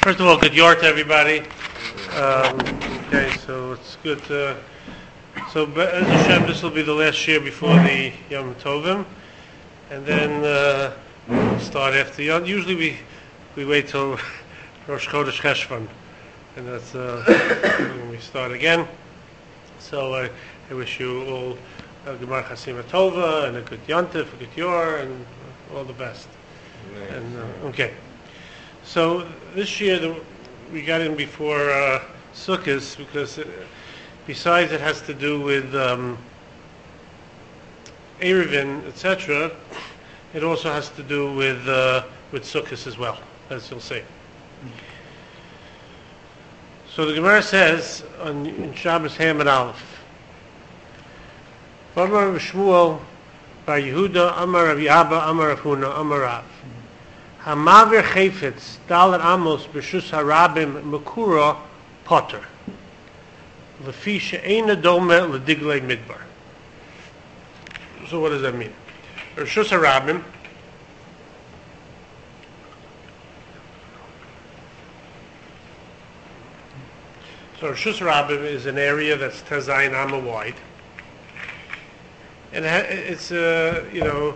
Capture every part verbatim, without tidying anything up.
First of all, good yard to everybody. Um, okay, so it's good. To, so, Be'ez Hashem, this will be the last year before the Yom Tovim, and then uh, we'll start after Yom. Usually, we we wait till Rosh Chodesh Cheshvan, and that's uh, when we start again. So, uh, I wish you all a Gemar Chasima Tova and a good Yontif, a good Yor, and all the best. Nice. And uh, okay. So this year the, we got in before uh, Sukkot because it, besides it has to do with um, Eruvin, et cetera, it also has to do with uh, with Sukkot as well, as you'll see. So the Gemara says on in Shabbos Ham and Aleph, Amar Shmuel Bar Yehuda, Amar Rav Abba, Amar Rav Huna, Amar Rav. Hamavir Chayfetz Dalet Amos B'Shus Harabim Mekura Potter Lefi She'eina Dome L'Diglei Midbar. So what does that mean? B'Shus Harabim So B'Shus Harabim is an area that's Tazayin Amma wide, and it's a uh, you know.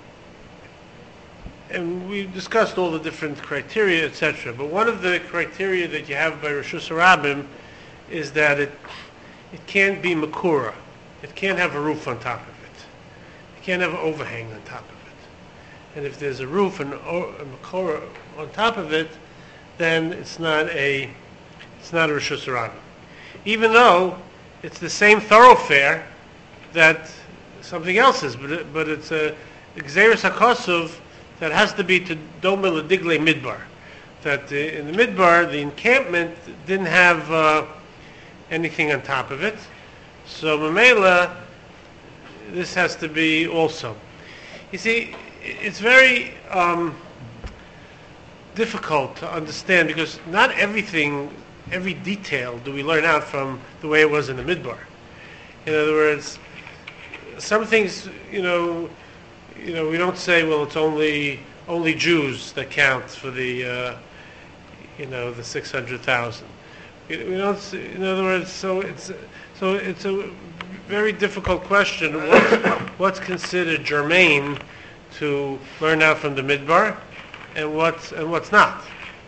And we discussed all the different criteria, et cetera. But one of the criteria that you have by Reshus Harabim is that it it can't be Makura. It can't have a roof on top of it. It can't have an overhang on top of it. And if there's a roof and a Makura on top of it, then it's not a it's not a Reshus Harabim. Even though it's the same thoroughfare that something else is, but it, but it's a Gzeirus HaKosuv that has to be to Dome L'Diglei Midbar. That uh, in the Midbar, the encampment didn't have uh, anything on top of it. So Mamela, this has to be also. You see, it's very um, difficult to understand because not everything, every detail do we learn out from the way it was in the Midbar. In other words, some things, you know, You know, we don't say, well, it's only only Jews that count for the, uh, you know, the six hundred thousand. We don't. Say, in other words, so it's so it's a very difficult question. What's, what's considered germane to learn out from the Midbar, and what's and what's not?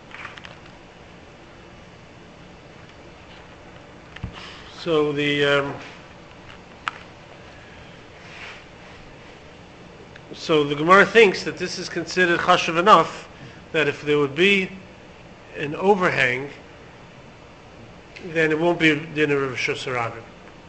So the. Um, So the Gemara thinks that this is considered chashuv enough that if there would be an overhang, then it won't be dinner of Reshus Harabim.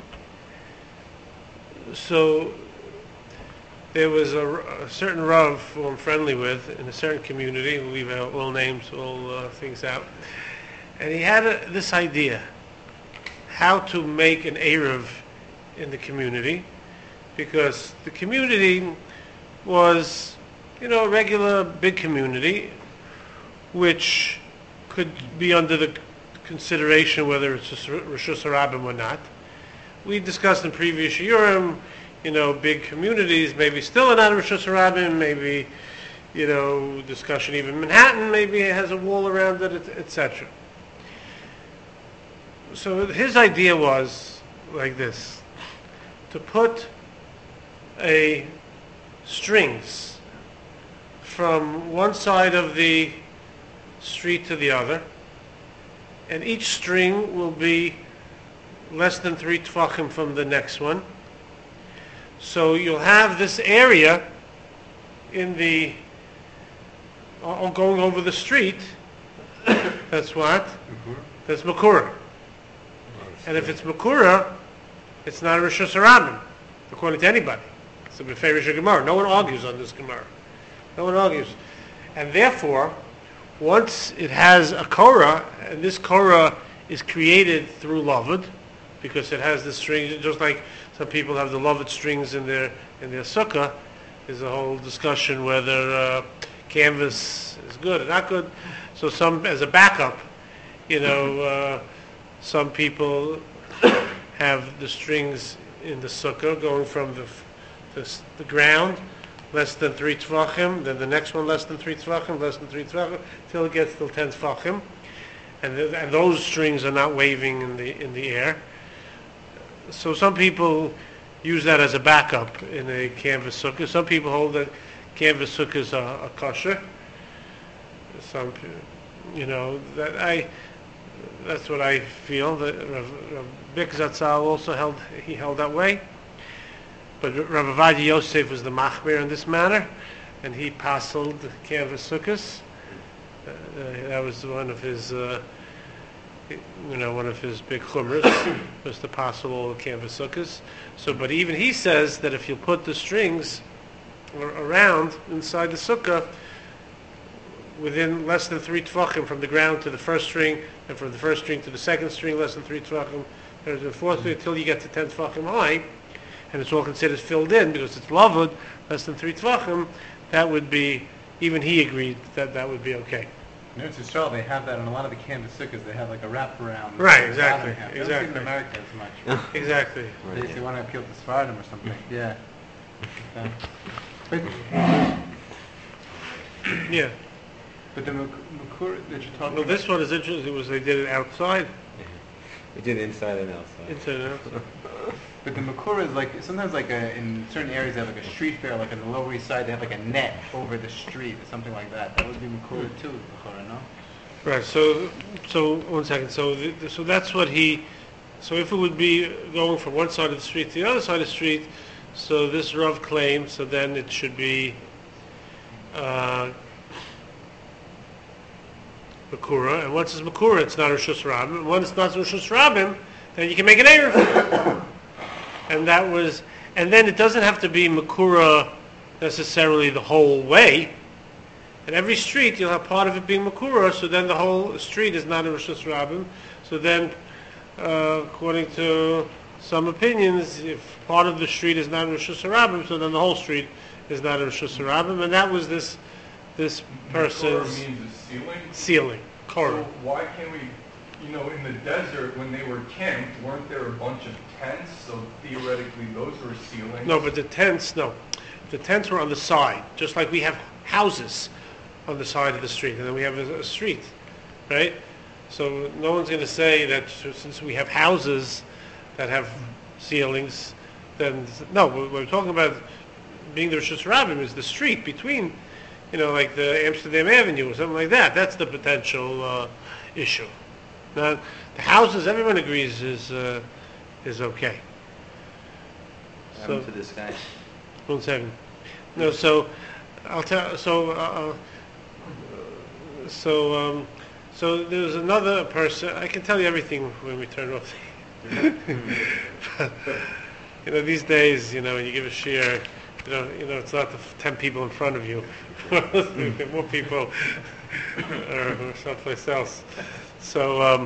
So there was a, a certain Rav who I'm friendly with in a certain community. We'll leave out all names, all uh, things out. And he had a, this idea, how to make an Eruv in the community, because the community was, you know, a regular big community, which could be under the consideration whether it's Reshus Harabim or not. We discussed in previous Yurim, you know, big communities, maybe still not Reshus Harabim, maybe, you know, discussion even Manhattan, maybe it has a wall around it, et cetera. So his idea was like this, to put a strings from one side of the street to the other, and each string will be less than three tefachim from the next one. So you'll have this area in the uh, going over the street. That's what? Makura. That's Makura. And if it's Makura, it's not a Reshus Harabim, according to anybody. It's a Beferish Gemara. No one argues on this Gemara. No one argues. And therefore, once it has a Korah, and this Korah is created through Lavud, because it has the strings, just like some people have the Lavud strings in their in their sukkah, there's a whole discussion whether uh, canvas is good or not good. So some, as a backup, you know, uh, some people have the strings in the sukkah going from the The, the ground, less than three tvachim, then the next one less than three tvachim, less than three tvachim, till it gets till ten tvachim. and, th- and those strings are not waving in the in the air. So some people use that as a backup in a canvas sukkah. Some people hold that canvas sukkahs are, are kosher. Some, you know, that I. That's what I feel. That Rav, Rav Bik Zatzal also held. He held that way. But Rav Ovadia Yosef was the machmir in this manner, and he pasaled canvas sukkahs. Uh, uh, that was one of his, uh, you know, one of his big chumras was to passel all the canvas sukkahs. So, but even he says that if you put the strings around inside the sukkah, within less than three tvachim from the ground to the first string, and from the first string to the second string, less than three tvachim, and the fourth string until you get to ten tvachim high, and it's all considered filled in because it's lavud, less than three tvachim, that would be, even he agreed that that would be okay. In Eretz Yisrael, they have that in a lot of the canvas sukkahs. They have like a wraparound. Right, exactly, They exactly. don't see it in America as much. Exactly. They, they want to appeal to Sephardim or something. Yeah. Okay. But, Yeah. but the Mak- Makur that you're talking Well, about... this one is interesting. It was they did it outside, We did inside and outside. inside and outside. But the Makura is like, sometimes like a, in certain areas they have like a street fair, like on the Lower East Side they have like a net over the street or something like that. That would be Makura too, Makura, no? Right. So, so one second. So, the, so that's what he. So, if it would be going from one side of the street to the other side of the street, so this Rav claims, so then it should be uh, Makura. And once it's Makura, it's not Rosh Hashanah. And once it's not Rosh Hashanah, then you can make an Erev. And that was, and then it doesn't have to be Makura necessarily the whole way. At every street, you'll have part of it being Makura, so then the whole street is not a Rosh Hashanah. So then, uh, according to some opinions, if part of the street is not Rosh Hashanah, so then the whole street is not a Rosh Hashanah. And that was this this person's Korah means a ceiling. ceiling, Korah. So why can't we, you know, in the desert when they were camped, weren't there a bunch of tents? So theoretically, those were ceilings. No, but the tents, no. The tents were on the side, just like we have houses on the side of the street, and then we have a, a street, right? So no one's going to say that since we have houses that have ceilings, then no. What we're talking about being the Rosh Hashanah is the street between, you know, like the Amsterdam Avenue or something like that. That's the potential uh, issue. Now, the houses, everyone agrees is uh, is okay. So, to this guy. One second. No, so I'll tell. So, uh, so, um, so there's another person. I can tell you everything when we turn off. You know, these days, you know, when you give a share, you know, you know, it's not the f- ten people in front of you. More people or someplace else. So, um,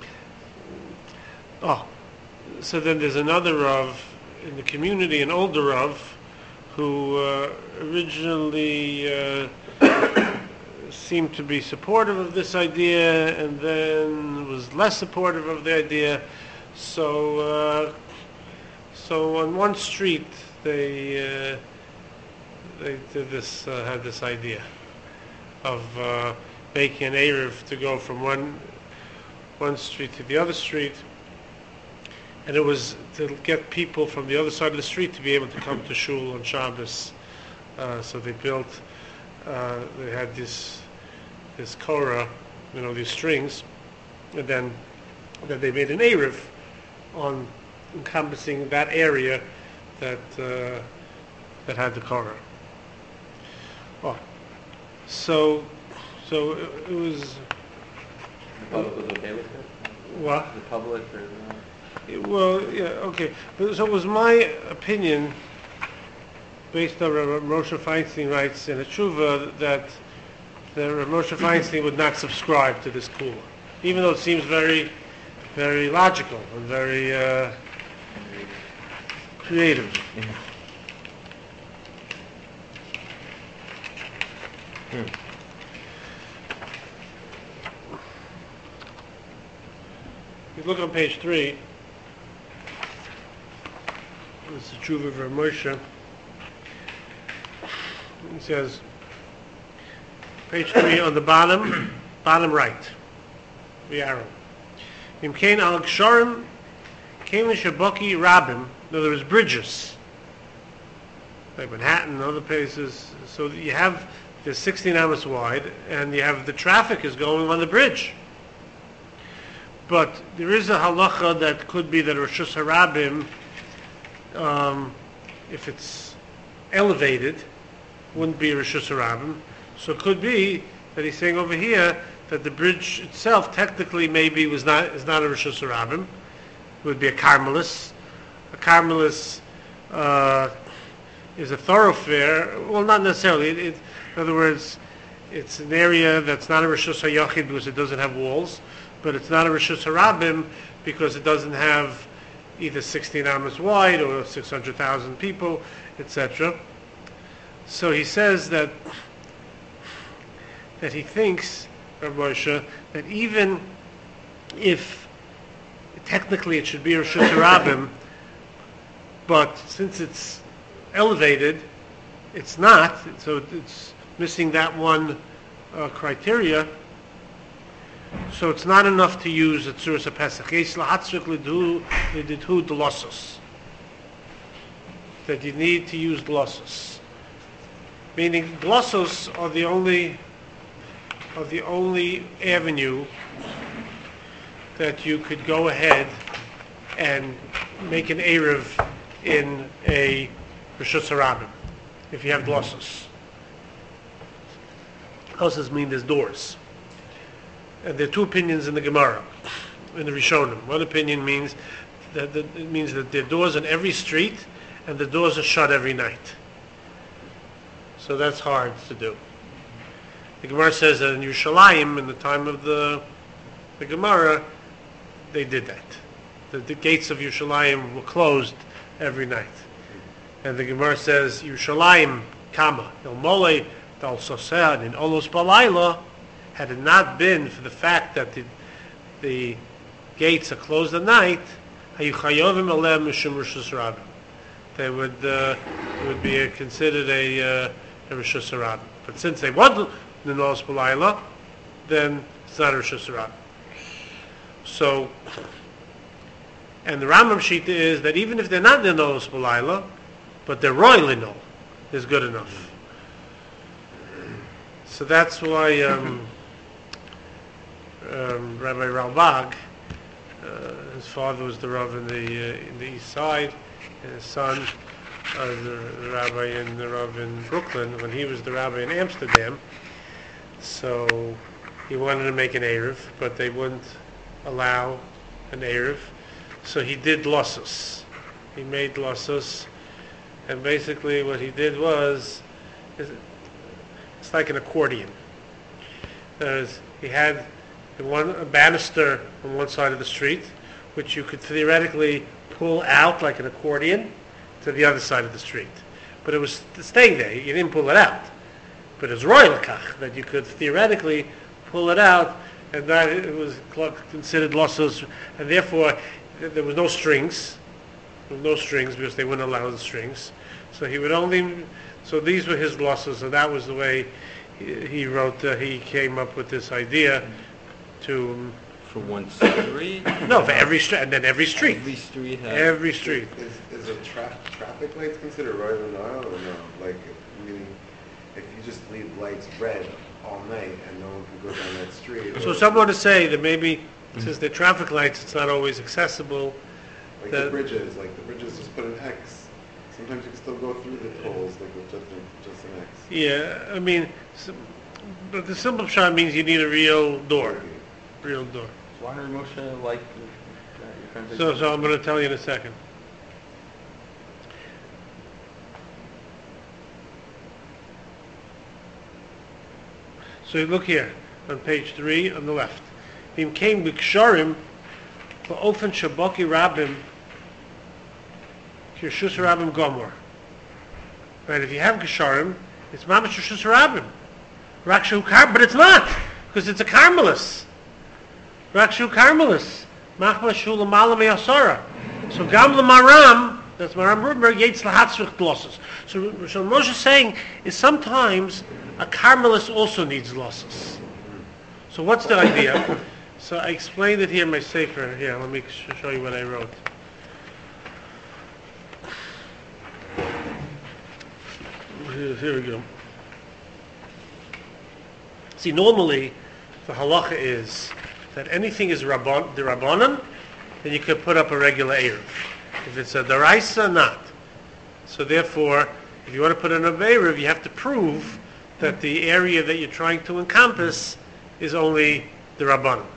oh, so then there's another Rav in the community, an older Rav, who uh, originally uh, seemed to be supportive of this idea and then was less supportive of the idea. So, uh, so on one street they uh, they did this, uh, had this idea of uh, making an Erev to go from one one street to the other street. And it was to get people from the other side of the street to be able to come to shul on Shabbos. Uh, so they built, uh, they had this this korah, you know, these strings, and then then they made an erev on encompassing that area that uh, that had the korah. Oh, so so it, it was. The public was okay with it? What? The public or not? Well, yeah, okay. But, so it was my opinion, based on what Moshe Feinstein writes in a tshuva, that that Moshe Feinstein would not subscribe to this kula, even though it seems very, very logical and very uh, creative. Yeah. Hmm. You look on page three. It's the tshuva of Rav Moshe. It says, page three on the bottom, bottom right. v'aron. Im kein al gsharim, kein shaboki rabim. In other words, bridges, like Manhattan and other places. So you have there's sixteen amos wide, and you have the traffic is going on the bridge. But there is a halacha that could be that Rosh Harabim, um, if it's elevated, wouldn't be Rosh Harabim. So it could be that he's saying over here that the bridge itself technically maybe was not is not a Rosh Harabim. It would be a Carmelis. A Carmelis uh, is a thoroughfare. Well, not necessarily. It, it, in other words, it's an area that's not a Rosh Hashayachid because it doesn't have walls, but it's not a Rosh Harabim because it doesn't have either sixteen amos wide or six hundred thousand people, et cetera. So he says that that he thinks, Rav Moshe, that even if technically it should be Rosh Harabim, but since it's elevated, it's not. So it's missing that one uh, criteria. So it's not enough to use a Tzuras HaPesach. Yesh lahatzrik lidhu lidhu dlosos. That you need to use glossos. Meaning glossos are the only are the only avenue that you could go ahead and make an Erev in a Rosh Hashanah if you have glossos. Glossos mean there's doors. And there are two opinions in the Gemara, in the Rishonim. One opinion means that, that it means that there are doors on every street, and the doors are shut every night. So that's hard to do. The Gemara says that in Yerushalayim, in the time of the the Gemara, they did that. The, the gates of Yerushalayim were closed every night. And the Gemara says, Yerushalayim kama, il mole dal soseh in olos balayla, had it not been for the fact that the, the gates are closed at night, they would uh, it would be a, considered a, uh, a Rosh Hashanah. But since they wasn't the Nolos B'Layla, then it's not a Rosh Hashanah. So, and the Rambam Shita is that even if they're not the Nolos B'Layla, but they're royally no, is good enough. So that's why um, um, Rabbi Ralbag, uh, his father was the Rav in the uh, in the East Side, and his son, uh, the, the Rabbi in the Rav in Brooklyn, when he was the Rabbi in Amsterdam. So he wanted to make an Erev, but they wouldn't allow an Erev. So he did lossos. He made lossos, and basically what he did was, it's like an accordion. There's, he had the one a banister on one side of the street, which you could theoretically pull out like an accordion to the other side of the street. But it was staying there. You didn't pull it out. But it was royal kach, that you could theoretically pull it out, and that it was considered lossos, and therefore there was no strings. There was no strings because they wouldn't allow the strings. So he would only. So these were his losses, and that was the way he, he wrote. Uh, he came up with this idea to. For one street? No, for every street, and then every street. Every street has... Every street. Is, is a tra- traffic lights considered royal and oil or no? Like, meaning, if you just leave lights red all night and no one can go down that street. So someone to say that maybe since they're traffic lights, it's not always accessible. Like that, the bridges, like the bridges just put an X. Sometimes you can still go through the tolls, like with just, a, just an X. Yeah, I mean, so, but the simple shot means you need a real door. Real door. Why did Moshe like uh, your translation? So, so I'm going to tell you in a second. So you look here on page three on the left. Him came b'ksharim ba'ofen shaboki rabim kirshus rabim gomor. Right? If you have ksharim, it's mamash kirshus rabim. Rakshu kar, but it's not because it's a Carmelis. Rakshu Carmelis. Machma shula malam yasara. So gam maram. That's Maram Rubenberg. Yates lahatzrich glosses. So, so Moshe is saying is sometimes a Carmelis also needs losses. So what's the idea? So I explained it here in my sefer. Here, let me sh- show you what I wrote. Here, here we go. See, normally the halacha is that anything is rabban, the rabbanon, then you could put up a regular eruv. If it's a daraisa, not. So therefore, if you want to put in a eruv, you have to prove that the area that you're trying to encompass is only the rabbanon.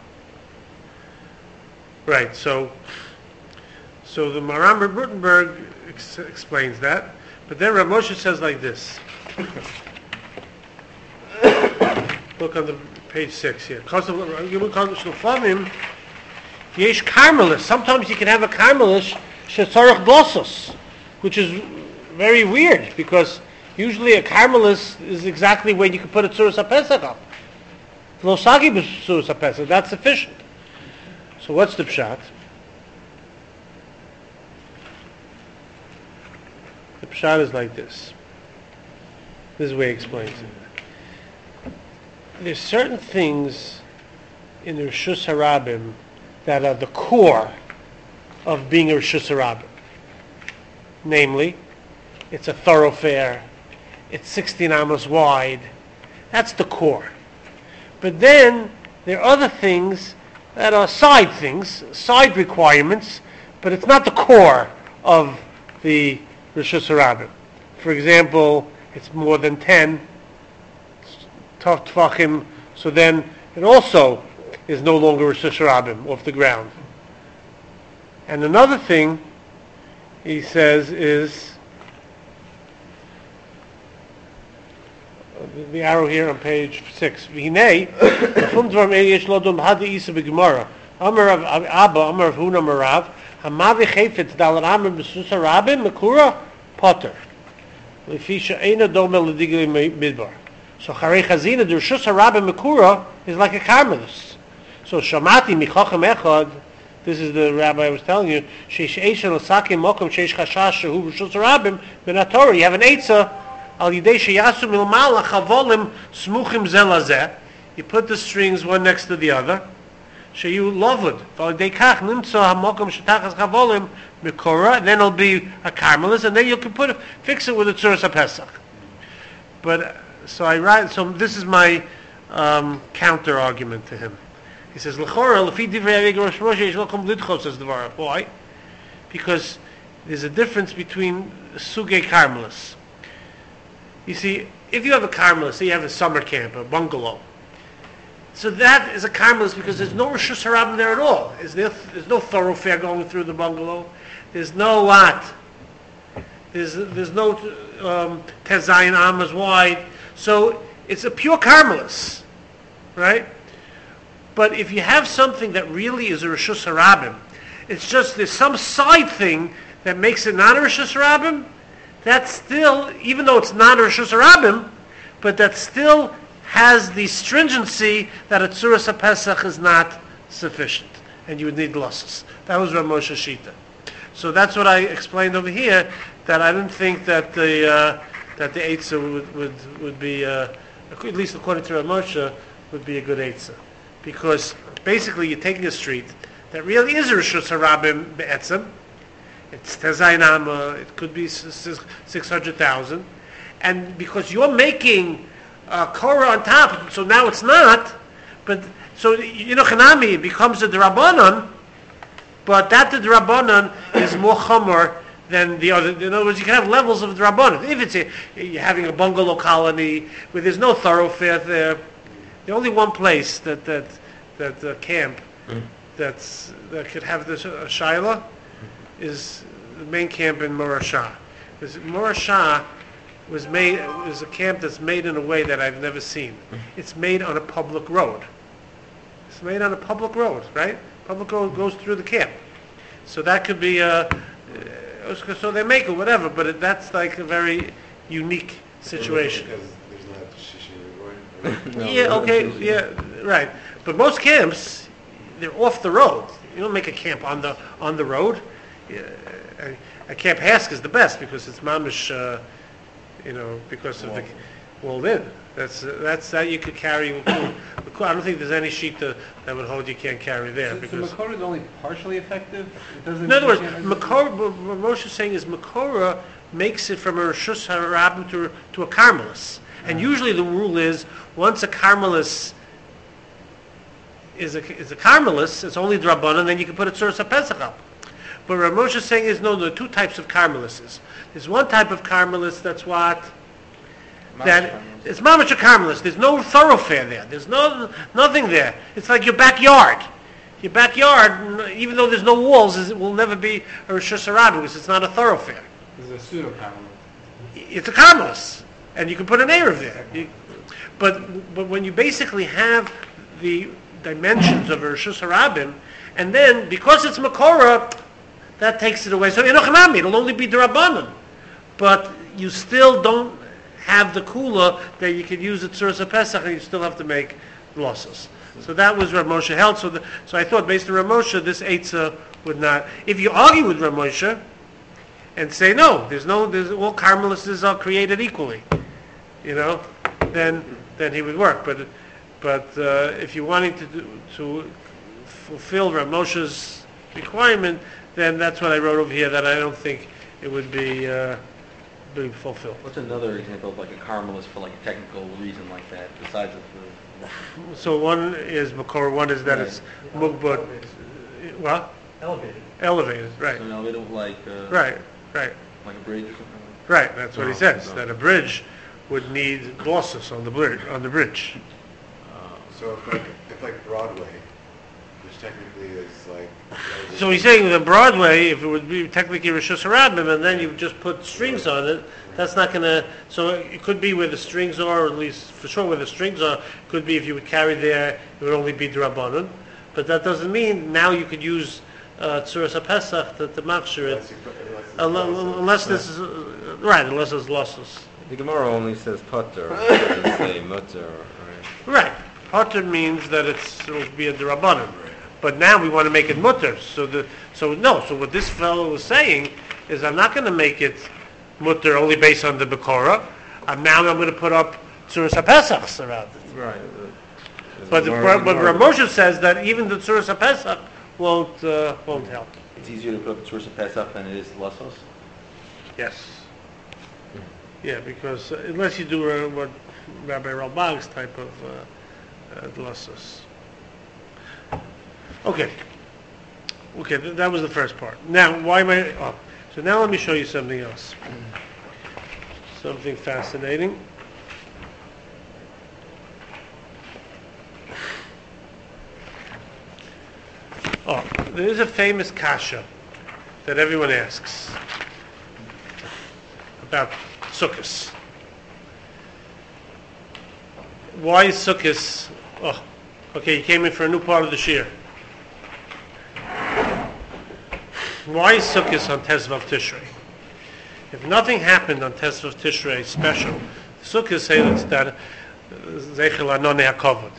Right. So, so the Maram Rutenberg ex- explains that, but then Rav Moshe says like this. Look on the page six here. Yesh karmelis. Sometimes you can have a karmelis shetzarach blosos, which is very weird because usually a karmelis is exactly where you can put a tzuras hapesach up. Losagi b'tzuras hapesach. That's sufficient. So what's the pshat? The pshat is like this. This is the way he explains it. There's certain things in the Rishus Harabim that are the core of being a Rishus Harabim. Namely, it's a thoroughfare, it's sixteen amos wide. That's the core. But then there are other things that are side things, side requirements, but it's not the core of the Rishus Harabim. For example, it's more than ten tough tefachim, so then it also is no longer Rishus Harabim off the ground. And another thing he says is the, the arrow here on page six. V'hinei, l'chum dvarim el yesh lo dom hadi isa b'gemara. Amar of Abba, Amar of Huna Marav, hamavi chayfetz dal ramim b'Rishus Harabim mekura potter. L'fisha eina dome l'digli midbar. So Charei Chazina, the Rishus Harabim Mekura, is like a karmelis. So Shamati Michachem Echad, this is the rabbi I was telling you, Sheish Eisha L'sakim Mokom Sheish Chashash Shehu Rishus Harabim Benatorah. You have an Eitzah, Al Yidei Sheyasu Milmala Chavolim Smuchim Zelazeh. You put the strings one next to the other. Sheyu Lovud. Al Yidei Kach Nimtza HaMokom Shetachas Chavolim Mekura. Then it'll be a karmelis, and then you can put it, fix it with a Tzuras HaPesach. But So I write. So this is my um, counter argument to him. He says, "L'chora lefi divrei Rosh Moshe yesh lokom lidchos," says the Gemara. Why? Because there's a difference between sugei karmelis. You see, if you have a karmelis, say you have a summer camp, a bungalow, so that is a karmelis because there's no Rishus Harabim there at all. There's no, there's no thoroughfare going through the bungalow. There's no lot. There's there's no um, tezayin amas wide. So it's a pure karmelis, right? But if you have something that really is a Rishus Harabim, it's just there's some side thing that makes it not a Rishus Harabim, that still, even though it's not a Rishus Harabim, but that still has the stringency that a Tzuras HaPesach is not sufficient, and you would need losses. That was Rav Moshe Shita. So that's what I explained over here, that I didn't think that the uh, that the Eitzah would, would, would be, uh, at least according to Rav Moshe, would be a good Eitzah. Because basically you're taking a street that really is a Rishus Harabim be'etzem. It's Tezayin Amma, it could be six hundred thousand. And because you're making uh, Korah on top, so now it's not, but so, you know, Chanami, it becomes a D'Rabbanan, but that the D'Rabbanan is more Chomer than the other. In other words, you can have levels of D'Rabbanan. If it's a, you're having a bungalow colony where there's no thoroughfare there, the only one place that that that uh, camp mm. that's that could have this uh, Shaila is the main camp in Morashah. Because Morashah was made is a camp that's made in a way that I've never seen. Mm. It's made on a public road. It's made on a public road, right? Public road goes through the camp, so that could be a. Uh, so they make it whatever, but it, that's like a very unique situation. Because there's not shishi reward. Yeah, okay, yeah, right. But most camps, they're off the road. You don't make a camp on the on the road. Yeah, a, a Camp Hask is the best because it's mamish, uh, you know, because of the walled in, That's, that's, that you could carry, with cool- with cool- I don't think there's any sheet that, that would hold you can't carry there, So, so because... Makora is only partially effective? It doesn't. In other words, it doesn't- Makora, what Moshe is saying is Makora makes it from a Rishus HaRabim to, to a Carmelis. And usually the rule is, once a Carmelis is a, is a Carmelis, it's only Drabanan, then you can put a Tzuras HaPesach up. But what Moshe is saying is, no, there are two types of Carmelises. There's one type of Carmelis that's what? That it's mamash a Carmelis. There's no thoroughfare there. There's no nothing there. It's like your backyard. Your backyard, n- even though there's no walls, is, it will never be a Rishus HaRabim because it's not a thoroughfare. It's a pseudo It's a Carmelis, and you can put an Erev there. You, but but when you basically have the dimensions of a Rishus HaRabim, and then because it's Makora, that takes it away. So Enochanami, it'll only be Darabanan, but you still don't have the kula that you could use at Tzuras HaPesach, and you still have to make losses. So that was Rav Moshe held. So, the, so I thought, based on Rav Moshe, this eitzah would not. If you argue with Rav Moshe and say no, there's no, there's all Carmelists are created equally, you know, then then he would work. But but uh, if you're wanting to do, to fulfill Rav Moshe's requirement, then that's what I wrote over here. That I don't think it would be. Uh, be fulfilled. What's another example of like a Carmelist for like a technical reason like that, besides of the... So one is Makor, one is that Right. it's Mugbot, what? Elevated. Elevated, right. So now they don't like, uh, Right, right, like a bridge or something? right, that's what he No, says, no. that a bridge would need bosses on the bridge, on the bridge. So if like, if like Broadway, which technically is like... So he's saying that Broadway, if it would be technically Rishus HaRabim, and then you just put strings on it, that's not gonna, so it could be where the strings are, or at least for sure where the strings are, could be if you would carry there, it would only be Drabanan. But that doesn't mean now you could use uh, Tzuras HaPesach to, to machshir it, Unless you put- unless it's unless, also- unless this is, uh, right, unless there's losses. The Gemara only says potter, it doesn't say mutter, right? Right. Potter means that it's, it'll be a Drabanan. But now we want to make it mutter. So the so no. So what this fellow was saying is, I'm not going to make it mutter only based on the Bekora. I'm now I'm going to put up Tzuras HaPesachs around it. Right. But the, but Rav Moshe says that even the Tzuras HaPesach won't uh, won't help. It's easier to put up a Tzuras HaPesach than it is Lassos? Yes. Yeah, because uh, unless you do uh, what Rabbi Ralbag's type of uh, uh, glossus. Okay. Okay, th- that was the first part. Now, why am I... Oh, so now let me show you something else. Something fascinating. Oh, there is a famous kasha that everyone asks about Sukkot. Why is Sukkot... Oh, okay, you came in for a new part of the shir. Why is Sukkot on Tezvav Tishrei? If nothing happened on Tezvav Tishrei special, Sukkot says that Zeichel Anonei HaKavod.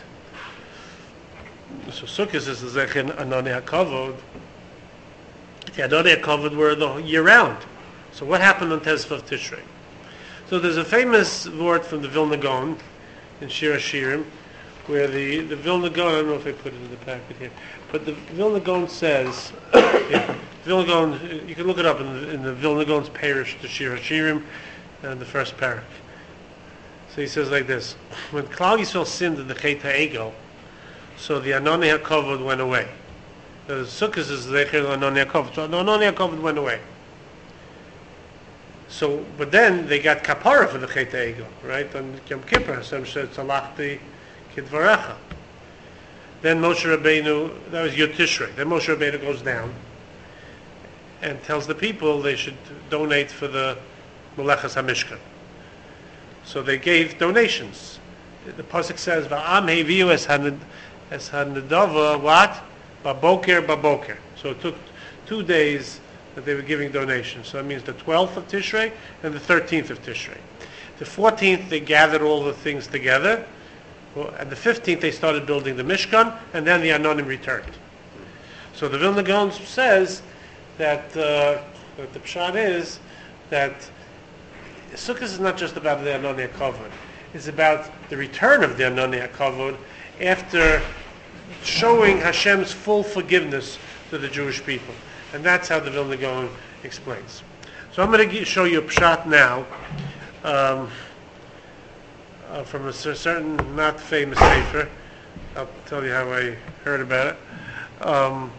So Sukkot is the Zeichel Anonei HaKavod. The Anonei HaKavod were the year round. So what happened on Tezvav Tishrei? So there's a famous word from the Vilna Gaon in Shir HaShirim, where the, the Vilna Gaon, I don't know if I put it in the packet here, but the Vilna Gaon says, yeah, Vilna Gaon, you can look it up in the, in the Vilna Gaon's parish, the Shir HaShirim, and the first parak. So he says like this: when Klal Yisrael sinned in the Chet HaEgel, so the Anonei HaKavod went away. The Sukkot is the Anonei HaKavod, so the Anonei HaKavod went away. So, but then they got kapara for the Chet HaEgel, right? On Yom Kippur, Hashem said, "Tzalachti kidvarecha." Then Moshe Rabbeinu, that was Yud Tishrei. Then Moshe Rabbeinu goes down and tells the people they should donate for the Melechas HaMishkan. So they gave donations. The pasuk says, "Va'am heviu es haned es hanedava what? Baboker baboker." So it took two days that they were giving donations. So that means the twelfth of Tishrei and the thirteenth of Tishrei. The fourteenth they gathered all the things together. Well, and the fifteenth they started building the Mishkan, and then the Anonim returned. So the Vilna Gaon says that, uh, that the pshat is that Sukkot is not just about the Anonei HaKavod. is about the return of the Anani HaKavod after showing Hashem's full forgiveness to the Jewish people. And that's how the Vilna Gaon explains. So I'm going to show you a pshat now um, uh, from a cer- certain not famous sefer. I'll tell you how I heard about it. Um,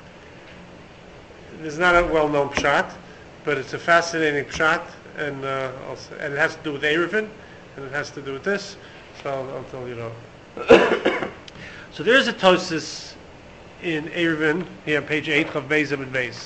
it's not a well-known pshat, but it's a fascinating pshat, and, uh, also, and it has to do with Eruvin, and it has to do with this, so I'll, I'll tell you now. So there is a Tosis in Eruvin, here on page eight of Beis and Beis.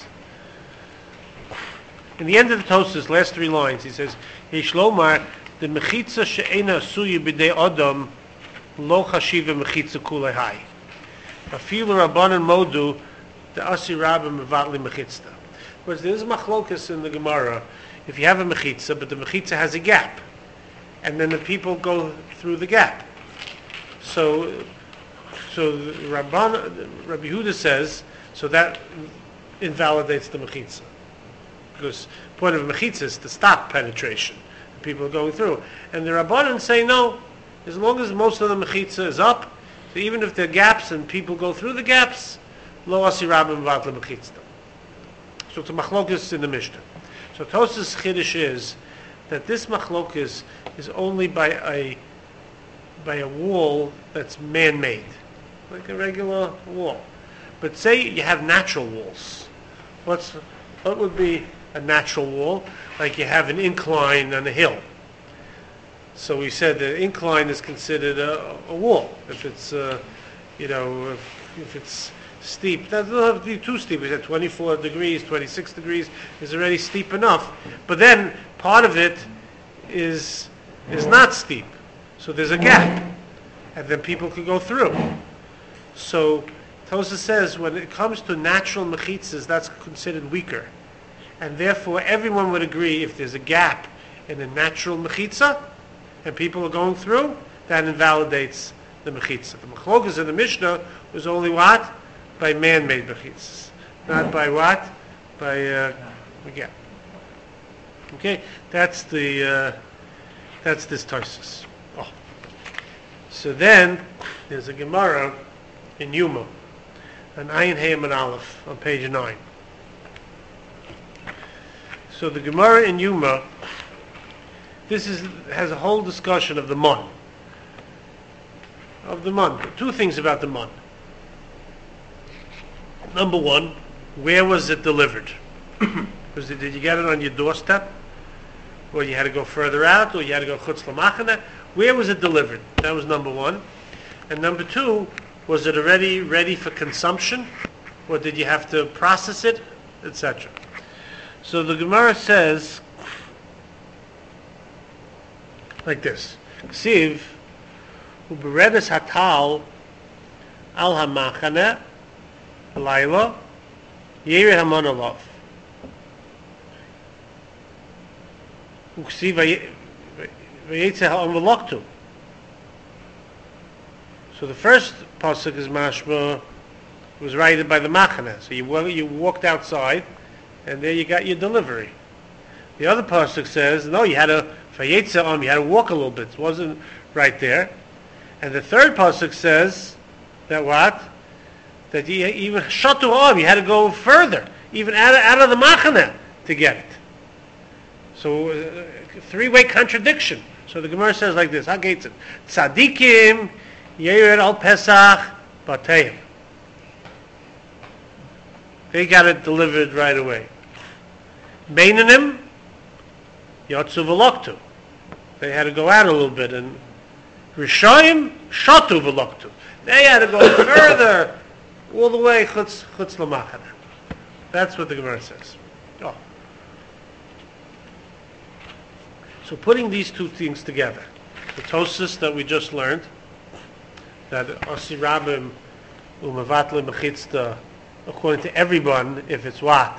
In the end of the Tosis, last three lines, he says, Yishlomar, the mechitza she'ena suya b'dei Adam, lo chashiva mechitza kulei hai. Afilu rabbanan modu, the asi rabbim mevatli mechitza. Whereas there is a machlokas in the Gemara, if you have a mechitza, but the mechitza has a gap, and then the people go through the gap. So, so Rabban, Rabbi Yehuda says, so that invalidates the mechitza. Because the point of a mechitza is to stop penetration. People are going through. And the Rabbanan say no, as long as most of the mechitza is up, so even if there are gaps and people go through the gaps, lo asi rabbim vat le mechitza. So it's a machlokas in the Mishnah. So Tosas Chiddush is that this machlokas is only by a by a wall that's man-made, like a regular wall. But say you have natural walls. What's what would be a natural wall? Like you have an incline on a hill. So we said the incline is considered a, a wall. If it's, uh, you know, if, if it's steep, that doesn't have to be too steep. We said twenty-four degrees, twenty-six degrees is already steep enough. But then part of it is is not steep. So there's a gap. And then people could go through. So Tosa says when it comes to natural mechitzas, that's considered weaker. And therefore everyone would agree if there's a gap in a natural mechitza and people are going through, that invalidates the mechitza. The machlokas in the Mishnah was only what? By man-made mechitzas. Not by what? By uh, a gap. Okay? That's the uh, that's this Tarsus. Oh. So then there's a Gemara in Yuma, an Ayin Hayim and Aleph on page nine. So the Gemara in Yuma, this is has a whole discussion of the mun. Of the mun. Two things about the mun. Number one, where was it delivered? Was it, did you get it on your doorstep? Or you had to go further out? Or you had to go chutz lamachana? Where was it delivered? That was number one. And number two, was it already ready for consumption? Or did you have to process it? Etc. So the Gemara says like this: Ksiv uberedes hatal al hamachane layla yeri hamonolov. Uksiv vayetze ha'onveloktu. So the first pasuk is mashma was righted by the machane. So you you walked outside, and there you got your delivery. The other pasuk says, no, you had to vayetze on, you had to walk a little bit. It wasn't right there. And the third pasuk says that what? That you even shatu on, you had to go further, even out of, out of the machane to get it. So uh, three-way contradiction. So the Gemara says like this: Hageitzin tzadikim yered al pesach bateim. They got it delivered right away. Beinanim yotzu v'loktu. They had to go out a little bit, and Rishayim shatu v'loktu. They had to go further, all the way chutz chutz lamachana. That's what the Gemara says. Oh. So putting these two things together, the Tosis that we just learned, that Asi Rabim u'mevatle mechitzta, according to everyone, if it's what?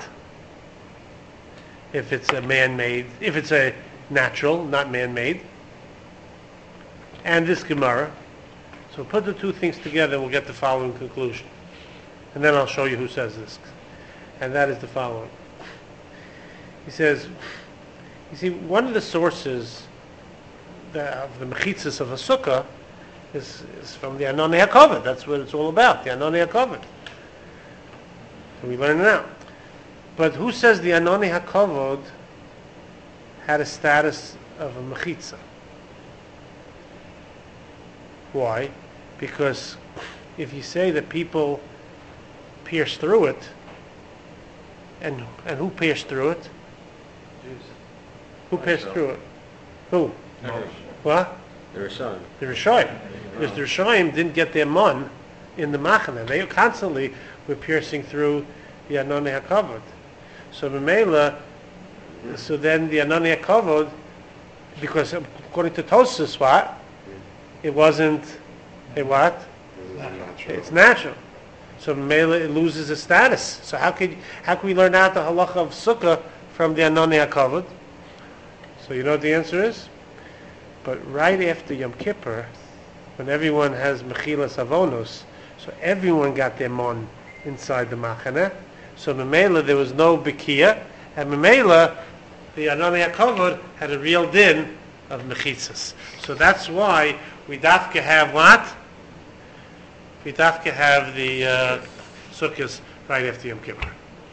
If it's a man-made, if it's a natural, not man-made, and this Gemara. So put the two things together and we'll get the following conclusion. And then I'll show you who says this. And that is the following. He says, you see, one of the sources the, of the mechitzas of a sukkah is, is from the Anani HaKavod. That's what it's all about, the Anani HaKavod. So we learn it now. But who says the Anani HaKavod had a status of a mechitza? Why? Because if you say that people pierce through it, and and who pierced through it? Jews. Who pierced Myself. through it? Who? Moshe. What? The Rishon. The Rishonim. Because the Rishonim didn't get their mon in the Machane. They constantly were piercing through the Anani HaKavod. So Memela, so then the Anani HaKavod, because according to Tosfos, what? It wasn't a what? It's natural. So Memela, it loses its status. So how could how can we learn out the halacha of sukkah from the Anani HaKavod? So you know what the answer is? But right after Yom Kippur, when everyone has mechilas avonos, so everyone got their mon inside the machane. So Memela, there was no bekia, and Memela, the Anani HaKavod had a real din of mechitzas. So that's why we dafka have what? We dafka have the uh, sukkahs right after Yom Kippur.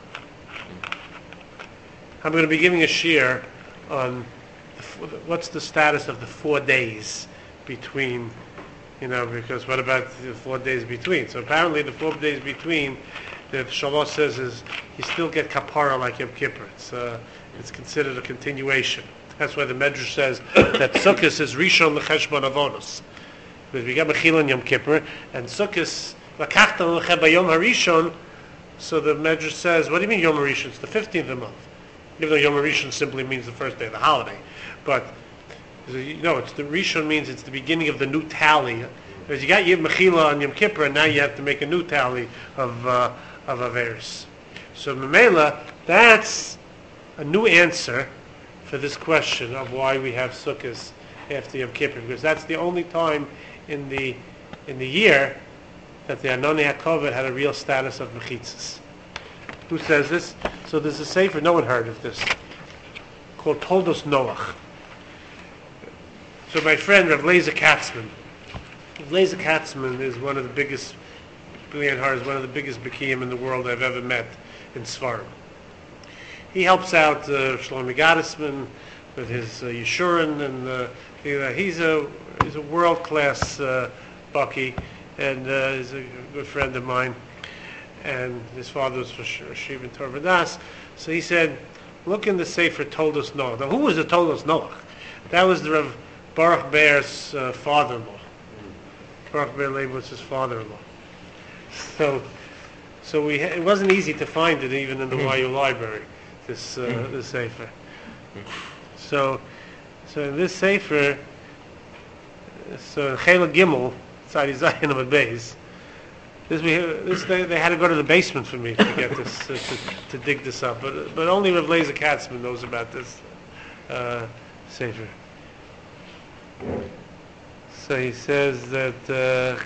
I'm going to be giving a shir on the, f- what's the status of the four days between, you know, because what about the four days between? So apparently the four days between, the Shalosh says is you still get kapara like Yom Kippur. It's uh, it's considered a continuation. That's why the Medrash says that Sukkot is Rishon l'cheshbon avonos. Because we got Mechila in Yom Kippur, and Sukkot l'kachtan l'chem b'yom harishon. So the Medrash says, what do you mean Yom Harishon? It's the fifteenth of the month. Even though Yom Harishon simply means the first day of the holiday, but you know, it's the Rishon means it's the beginning of the new tally. Because you got Yom Mechila on Yom Kippur, and now you have to make a new tally of uh, of Averis. So Memela, that's a new answer for this question of why we have Sukkot after Yom Kippur, because that's the only time in the in the year that the Anani HaKavod had a real status of mechitzas. Who says this? So there's a sefer, no one heard of this, called Toldos Noach. So my friend Rav Lezer Katzman, Rav Lezer Katzman is one of the biggest, Bilian Har is one of the biggest Bekiyim in the world I've ever met in Sfarim. He helps out uh, Shlomo Gottesman with his uh, Yeshurun, and uh, you know, he's a he's a world class uh, Bucky, and uh, he's a good friend of mine. And his father was Rashiv and Torvadas. So he said, look in the Sefer Toldos Noach. Now, who was the Toldos Noach? That was the Rav Baruch Bear's uh, father-in-law. Baruch Bear Leibowitz's father-in-law. So, so we ha- it wasn't easy to find it even in the Y U library. This uh, this Sefer. So, so in this Sefer, so Chela Gimel, Tzadi Zayin Amud Beis. This, we, this they, they had to go to the basement for me to get this uh, to, to dig this up, but but only Rav Lezer Katzman knows about this uh, sefer. So he says that uh,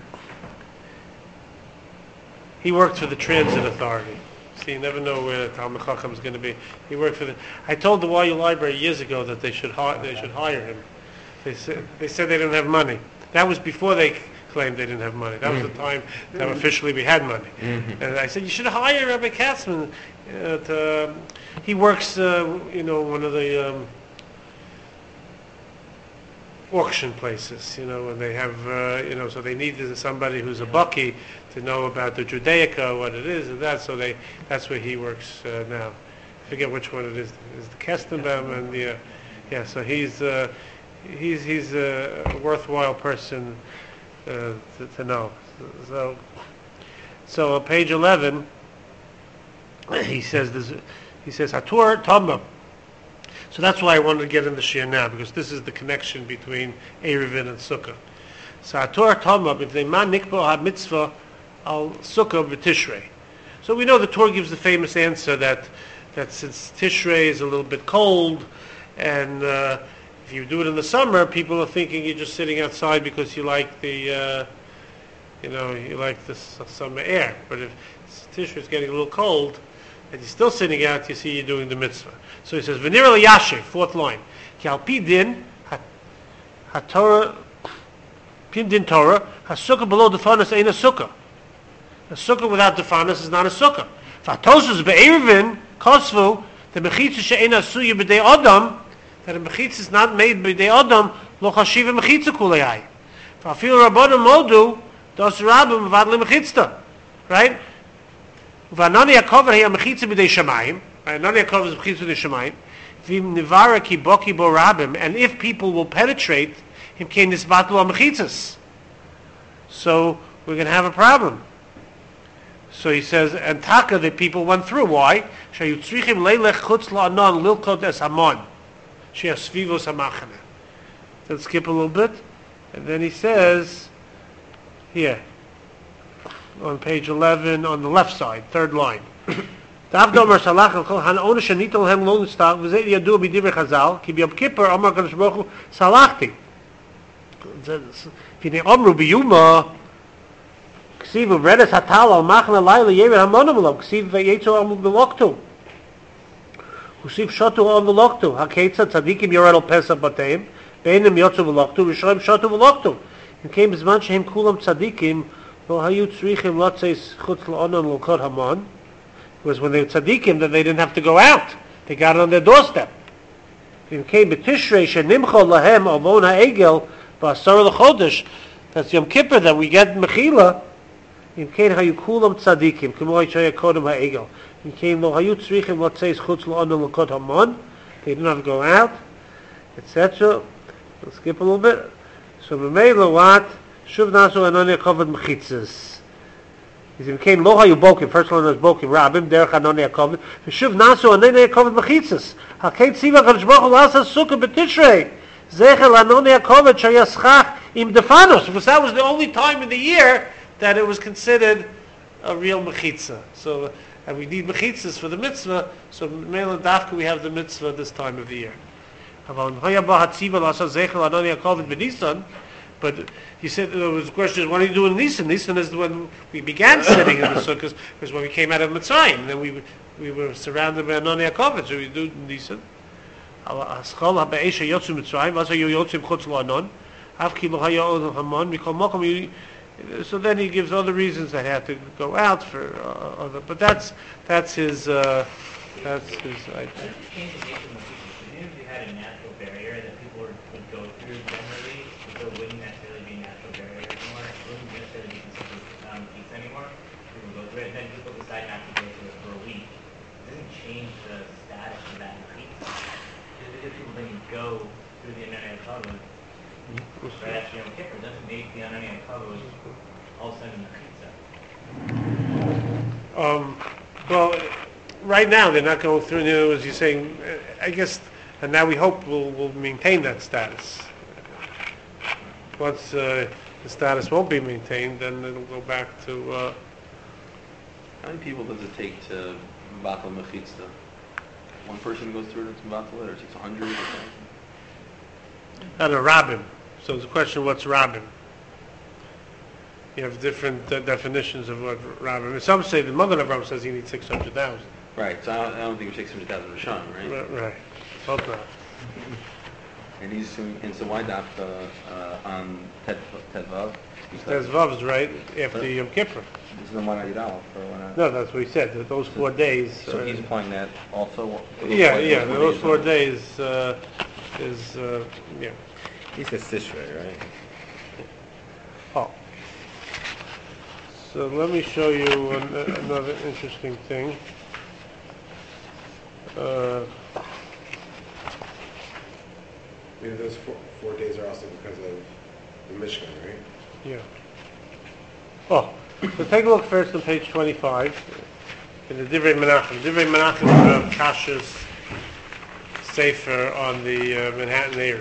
he worked for the Transit Authority. See, you never know where the Talmud Chacham is going to be. He worked for the. I told the Y U Library years ago that they should hi- they should hire him. They said they said they didn't have money. That was before they claimed they didn't have money. That was the time that officially we had money. Mm-hmm. And I said, you should hire Rabbi Katzman. Uh, to, um, he works, uh, you know, one of the um, auction places, you know, and they have, uh, you know, so they needed somebody who's a bucky to know about the Judaica, what it is, and that. So they, that's where he works uh, now. I forget which one it is. Is the Kestenbaum and the, uh, yeah. So he's uh, he's he's a worthwhile person. Uh, to, to know. So, so on page eleven, he says this. He says Hatur Tamba. So that's why I wanted to get in the shir now, because this is the connection between Eruvin and Sukkah. So Hatur Tamba, if they man nikbo ha mitzvah al Sukkah v'Tishrei. So we know the Torah gives the famous answer that that since Tishrei is a little bit cold, and uh, if you do it in the summer, people are thinking you're just sitting outside because you like the, uh, you know, you like the summer air. But if Tishrei is getting a little cold, and you're still sitting out, you see you're doing the mitzvah. So he says, "V'nira yashiv," fourth line. Ki al pi din HaTorah, Pim Din Torah, HaSukkah below Defanis ain't a sukkah. A sukkah without Defanis is not a sukkah. V'atosus be'ervin, Kosvu, the Mechitza she'ein asuya b'dei Adam, that a Mechitza is not made b'dei Adam, lo chashiva Mechitza kulei. V'afil Rabbanim modu, dos Rabbim v'adli Mechitza. Right? V'anani HaKover hei Mechitza b'dei Shamayim, right? Anani HaKover is Mechitza b'dei Shamayim, v'im nivara ki boki bo Rabbim, and if people will penetrate, him kein nisbatlu ha-Mechitzas. So, we're going to have a problem. So he says, and taka, the people went through. Why? Shayutzrichim leilech chutz la'anon lilkot es hamon. She'asvivos hamachane. Let's skip a little bit. And then he says, here, on page eleven, on the left side, third line. Dav domer salach al kol han'ona shenito lehem lo nistach, v'zeh yadu b'divrei chazal, ki b'yom kippur, amar kadosh baruch hu, salachti. V'nei omru b'yuma, Ksiv Redes Hatal al Machna Laila Yered Hamonamlo. Ksiv Vayetzo Al Veloktu. Ksiv Shotu Al Veloktu. Haketza Tzadikim Yored Al Pesa Bateim. Beinim Yotzu Veloktu. Rishoim Shotu Veloktu. And came Zman Shehem Kulam Tzadikim. Lo Hayu Tzrichim Lotzeis Chutz L'Onon L'Kot Hamon. It was when they were Tzadikim that they didn't have to go out. They got it on their doorstep. And came B'Tishrei Shenimcho Lahem Avon HaEgel B'Asar L'Chodesh. That's Yom Kippur that we get Mechila. In came hayu kulam tzadikim, k'moy shaya kodem ha'egel. In came lo hayu tzrichim what says chutz lo'onon l'kot hamon. They did not go out, et cetera. We'll skip a little bit. So b'meila what? Shuv nasu anoni akovad mechitzas. He came lo hayu bokim. First one was bokim rabim derech anoni akovad. Shuv nasu anoni akovad mechitzas. Hakei tziva kadosh baruch hu lasa sukkah b'tishrei. Zechel anoni akovad shayaschach im defanos. Because that was the only time in the year that it was considered a real mechitza. So, and we need mechitzas for the mitzvah, so mele dafka we have the mitzvah this time of the year. But he said, there was a question, what do you do in Nisan? Nisan is when we began sitting in the sukkahs, because when we came out of Mitzrayim, and then we we were surrounded by Anoni HaKovet, so we do Nisan. So then he gives other reasons that had to go out for uh, other, but that's that's his uh, that's his idea. Even if you had a natural barrier that people would, would go through generally, there wouldn't necessarily be a natural barrier anymore. It wouldn't necessarily be considered um, peace anymore. People go through it, and then people decide not to go through it for a week. It doesn't change the status of that peace. Just because people didn't go through the Anani HaKavod right after Yom Kippur doesn't make the Anani HaKavod all of a sudden a pizza. Um, well, right now they're not going through. In other words, you're saying, I guess, and now we hope we'll, we'll maintain that status. Once uh, the status won't be maintained, then it'll go back to. Uh, How many people does it take to batal mechitza? One person goes through it to batal it, or it takes a hundred or something? Not a rabbin. So the question, what's rabbin? You have different uh, definitions of what rabbin. Some say the mother of Rabbin says you need six hundred thousand. Right. So I don't, I don't think it was six hundred thousand Rishon, right? Right. Right. Hope not. And he's assuming, and so why dafka uh, on Ted Vav? That's Vav's right after Yom Kippur. This is the one I did out for when I. No, that's what he said. That those four days. So uh, he's applying that also. for those Yeah, four- yeah. those Those four days. days uh, is uh, yeah. He says Tishrei, right? Oh. So let me show you an, another interesting thing. Uh, I mean, those four, four days are also because of the Mishkan, right? yeah. Oh, so take a look first on page twenty-five in the Divrei Menachem. Divrei Menachem is Rav Kasha's sefer on the uh, Manhattan Erev.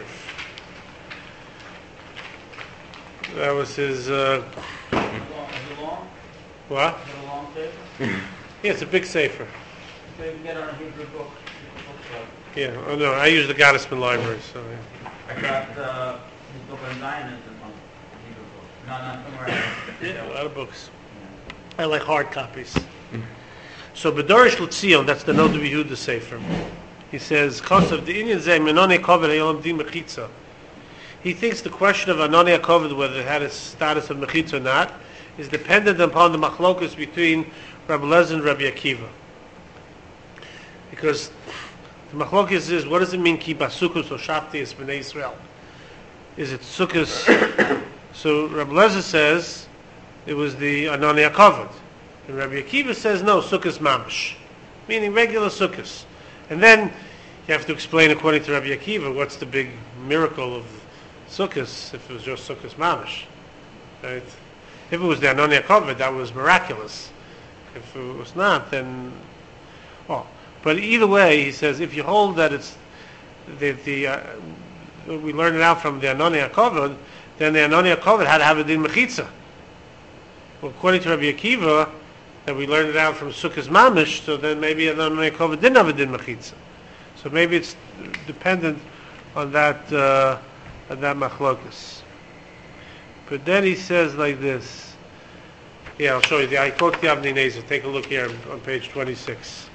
That was his. Uh, Is it long? what? Is it a long paper? Yeah, it's a big sefer. So you can get on a Hebrew book. Yeah. Oh no, I use the Gottesman library, so. Yeah. I got uh, his book on Zionism on Hebrew book. No, not somewhere else. Yeah, a lot of books. I like hard copies. So Bedorish L'Tzion, that's the Noda B'Yehuda Sefer. He says, "Kos of the Indian Zeh Menone Kovet Hayom Din Mechitza." he thinks the question of Anani HaKovod, whether it had a status of Mechitza or not, is dependent upon the machlokus between Rabbi Lezer and Rabbi Akiva. Because the machlokus is, what does it mean, ki basukus or shafti es b'nei Israel? Is it sukkos? So Rabbi Lezer says it was the Anani HaKovod. And Rabbi Akiva says, no, sukkos mamash, meaning regular sukkos. And then you have to explain, according to Rabbi Akiva, what's the big miracle of sukkos if it was just sukkos mamash, right? If it was the Anani HaKovod, that was miraculous. If it was not, then oh. But either way, he says, if you hold that it's the the uh, we learn it out from the Anani HaKovod, then the Anani HaKovod had to have a din mechitza. Well, according to Rabbi Akiva, that we learned it out from Sukkos Mamish, so then maybe an Anani HaKovod didn't have a din mechitza. So maybe it's dependent on that uh, on that machlokus. But then he says like this. Yeah, I'll show you. The, I quote the Avnei Nezer. Take a look here on page twenty-six.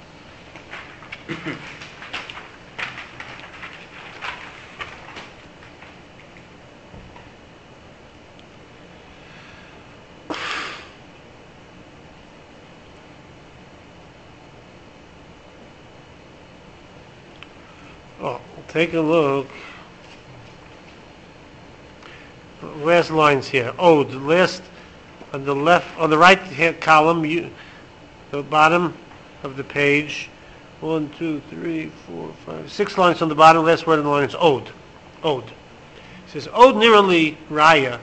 Oh, take a look. Last lines here. Oh, the last on the left, on the right hand column, you, the bottom of the page. One, two, three, four, five, six lines on the bottom. Last word in the line is Od. Od. He says Od nirali raya.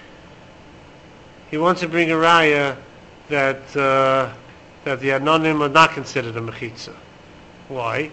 He wants to bring a raya that uh, that the anonim are not considered a mechitza. Why?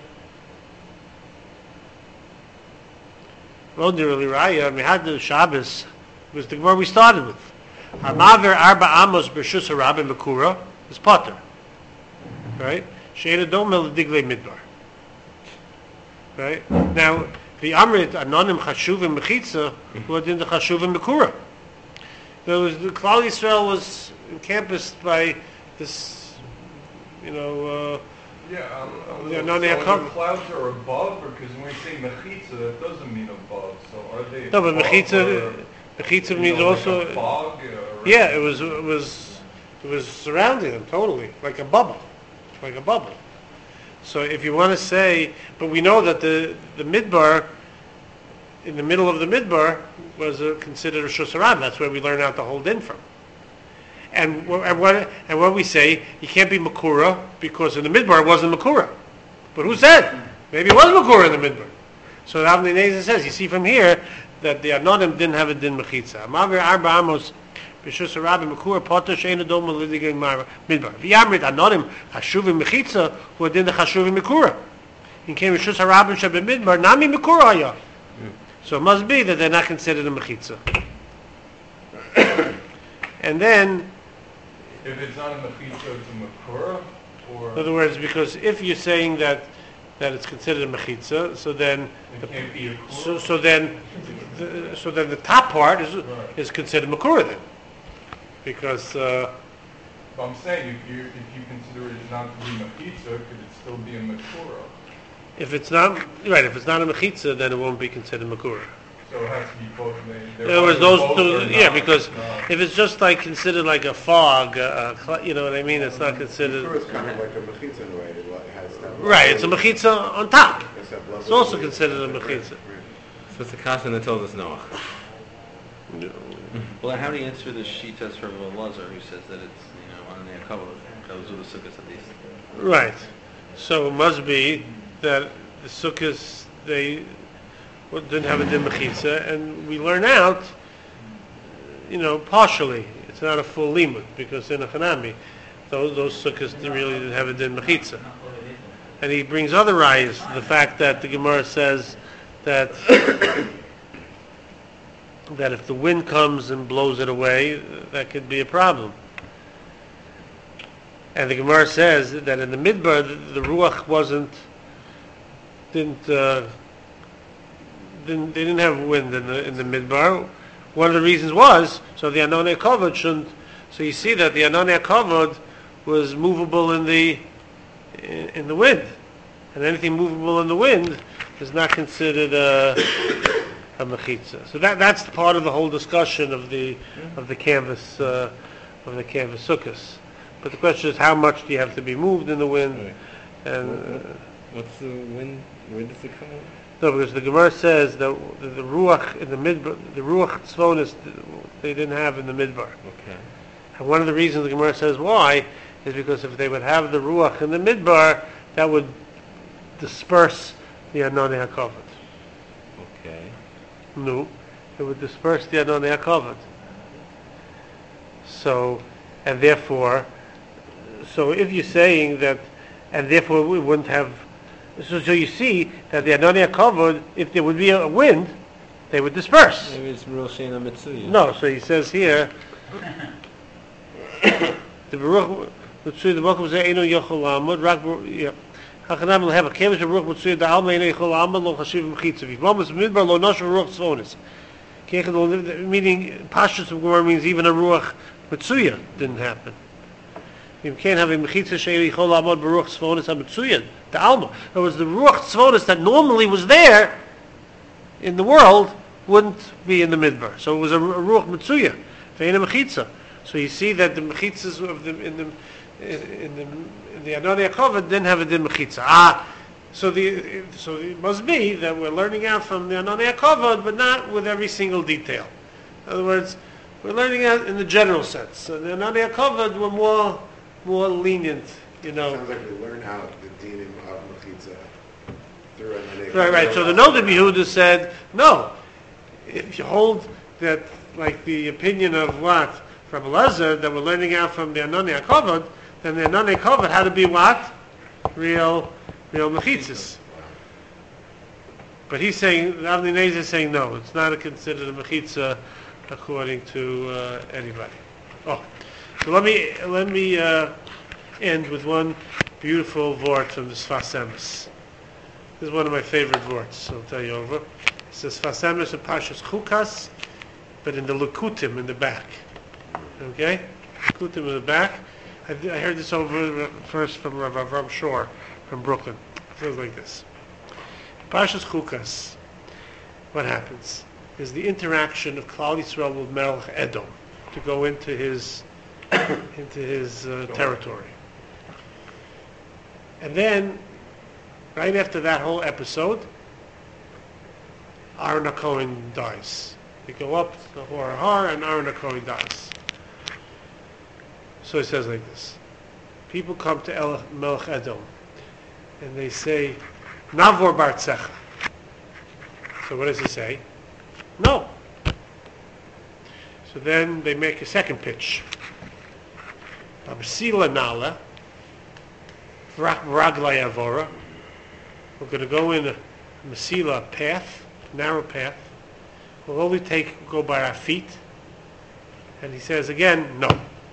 Od nirali raya. Mihad Shabbos was the word we started with. Hamaver arba amos b'shus harabim mekura is potter, right? She'ena domel diglei midbar. Right now, the amrit anonim chashuvim mechitza who in the chashuvim mekura. There was the Klal Yisrael was encompassed by this, you know. Uh, yeah, um, um, the so Anani HaKovod. the clouds are above, because when we say mechitza, that doesn't mean above. So are they? No, but above mechitza, or, mechitza you means know, like also. a fog, uh, Yeah, it was it was it was surrounding them totally, like a bubble, like a bubble. So if you want to say, but we know that the the midbar, in the middle of the midbar, was a, considered a Rishus Harabim. That's where we learn out the whole din from. And, wh- and what and what we say, you can't be Makura because in the midbar it wasn't Makura. But who said? Maybe it was Makura in the midbar. So the Avnei Nezer says, you see from here that the Anonim didn't have a din mechitza. Amavir arba amos b'shus harabim Makura potter she'ena doma lidigay midbar. V'yamrit Anonim chashuvim mechitza who are din the chashuvim Makura. In came b'shus harabim shebe midbar nami Makura haya. So it must be that they're not considered a mechitza. And then, if it's not a mechitza, it's a makura, or in other words, because if you're saying that that it's considered a mechitza, so then it the, can't be a kura. so, so then the, so then the top part is is considered makura then, because uh, But I'm saying, if you if you consider it not to be mechitza, could it still be a makura? if it's not right, if it's not a mechitza, then it won't be considered makura. So it has to be both. They, In other words, those both two, or yeah, not, because not. if it's just like considered like a fog, uh, cl- you know what I mean? It's not Makura considered is kind of like a mechitza in a way. It has to have right. It's a mechitza on top. It's have levels It's also of- considered a Right, mechitza. right. So it's the kasha that told us Noah. Well, how do you answer the Shitas from Lazar who says that it's, you know, on the Kabbalah? Those are the sukkahs at least. Right. So it must be that the sukkahs, they well, didn't have a din mechitza, and we learn out, you know, partially. It's not a full limud, because in a Hanami, those, those sukkahs didn't really didn't have a din mechitza. And he brings other rayas, the fact that the Gemara says that that if the wind comes and blows it away, that could be a problem. And the Gemara says that in the midbar, the, the ruach wasn't, didn't, uh, didn't, they didn't have wind in the in the midbar. One of the reasons was so the Anoni HaKovod shouldn't. So you see that the Anoni HaKovod was movable in the in, in the wind, and anything movable in the wind is not considered uh, a mechitza. So that that's part of the whole discussion of the of the canvas uh, of the canvas sukkahs. But the question is, how much do you have to be moved in the wind? Right. And What- uh, what- What's the wind? Where does it come out? no, because the Gemara says that the, the ruach in the midbar, the ruach tzvonis, they didn't have in the midbar. Okay. And one of the reasons the Gemara says why is because if they would have the ruach in the midbar, that would disperse the Ananei HaKavod. Okay. No, it would disperse the Ananei HaKavod. So, and therefore, so if you're saying that, and therefore we wouldn't have, so, so you see that the Ananei HaKavod, if there would be a wind, they would disperse. Maybe it's Rosh Hashanah Mitzuya. No, so he says here, the Baruch, the Baruch was Eino Yochel Amud, Rak yeah. Hachanam will have a kevish Baruch Mitzuya, the Alma Eino Yochel Amud, Lo Chashiv Mechitzav. If Mamas Midbar, Lo Nosh Ruach Tzvonis. Meaning, Pashtus of Gemara means even a Ruach Mitzuya didn't happen. You can't have a Mechitza She'eri Chol Amud Baruch Tzvonis HaMitzuya, the Alma. It was the Ruach Tzvonis that normally was there in the world, wouldn't be in the midbar. So it was a, a ruach mitzuya, ve'ena mechitza. So you see that the mechitzas of the in the in, in the in the Ananei HaKavod didn't have a din mechitza. Ah, so the so it must be that we're learning out from the Ananei HaKavod, but not with every single detail. In other words, we're learning out in the general sense. So the Ananei HaKavod were more more lenient, you know. Sounds like we learn out the dinim of mechitza through Ananei. Right, right. So the Noda Yehuda said, no. If you hold that, like the opinion of what? From Elazar, that we're learning out from the Ananei HaKavod, then the Ananei HaKavod had to be what? Real, real mechitzas. But he's saying, Avnei Nezer is saying, no, it's not a considered a mechitza according to uh, anybody. Oh, so let me, let me uh, end with one beautiful vort from the Sfas Emes. This is one of my favorite vorts, I'll tell you over. It says Sfas Emes of Parshas Chukas, but in the Likutim in the back. Okay? Likutim in the back. I, I heard this over first from Rav Avram Shor from Brooklyn. It says like this. Parshas Chukas, what happens is the interaction of Klal Yisrael with Melech Edom to go into his into his uh, territory. And then right after that whole episode, Aaron HaKohen dies. They go up to Hor Har, and Aaron HaKohen dies. So he says like this. People come to El Melech Edom, and they say, Navor Bartzecha. So what does he say? No. So then they make a second pitch. Absila Nala, Raglai Avora. We're going to go in a Masila path, narrow path. We'll only take, go by our feet. And he says again, no.